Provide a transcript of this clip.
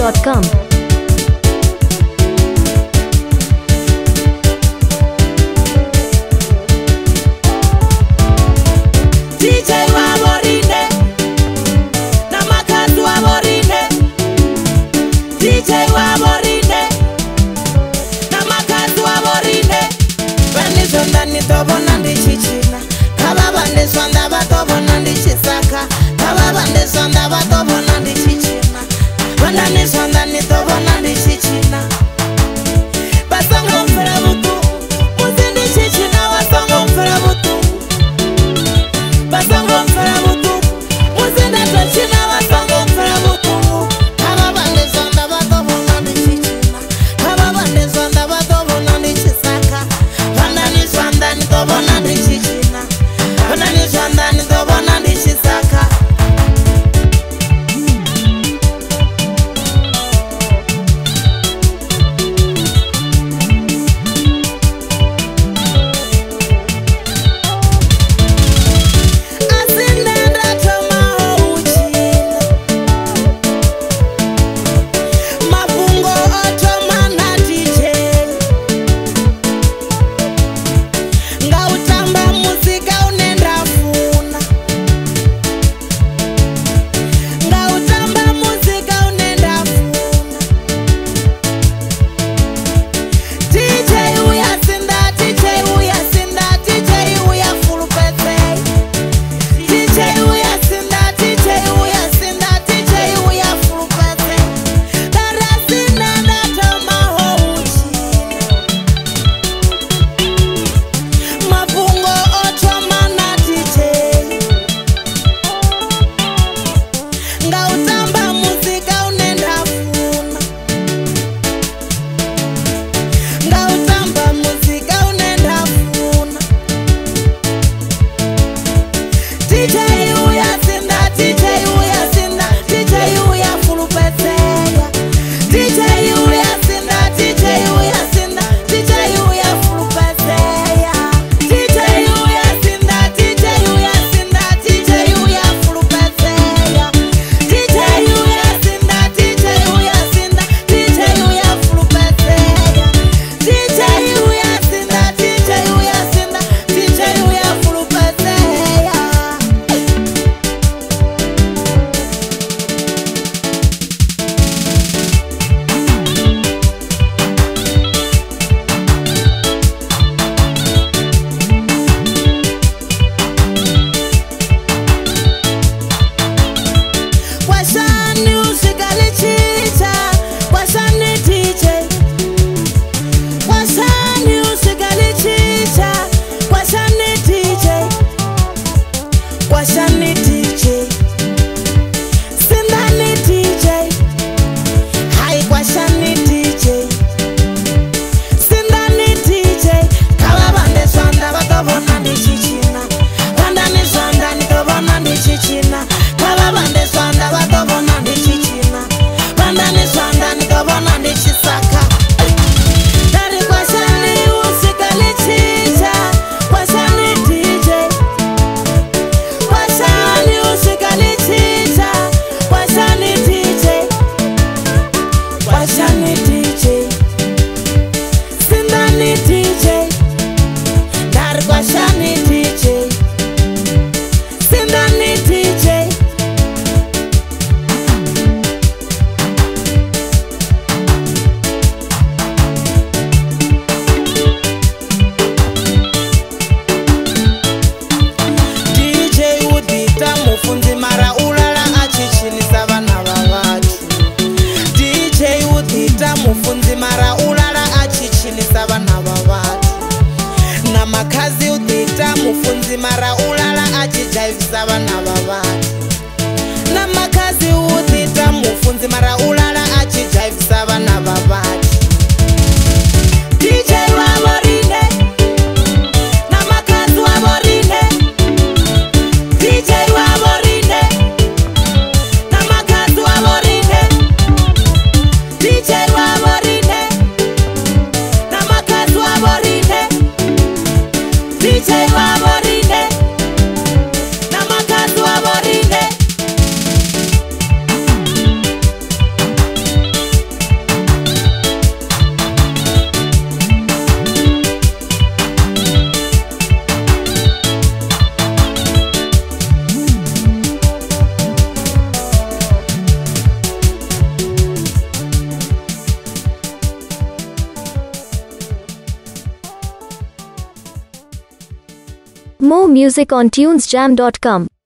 djwabo.com. DJ waborine na makazi waborine, DJ waborine na makazi waborine. Bani zonda ni tobona ndichichina, kaba bande zonda batobona ndichisaka, kaba bande zonda batobona ndichichina, banda ni zonda ni tobona ndichichina. Basongo mfera butu, muzindi chichina wasongo mfera butu. Basongo mfera butu, muzindi chichina wasongo mfera butu. Kaba bande zonda batobona ndichichina, kaba bande zonda batobona ndichisaka, banda ni zonda ni tobona ndichichina, banda ni zonda ni tobona ndichisaka. More music on tunesjam.com.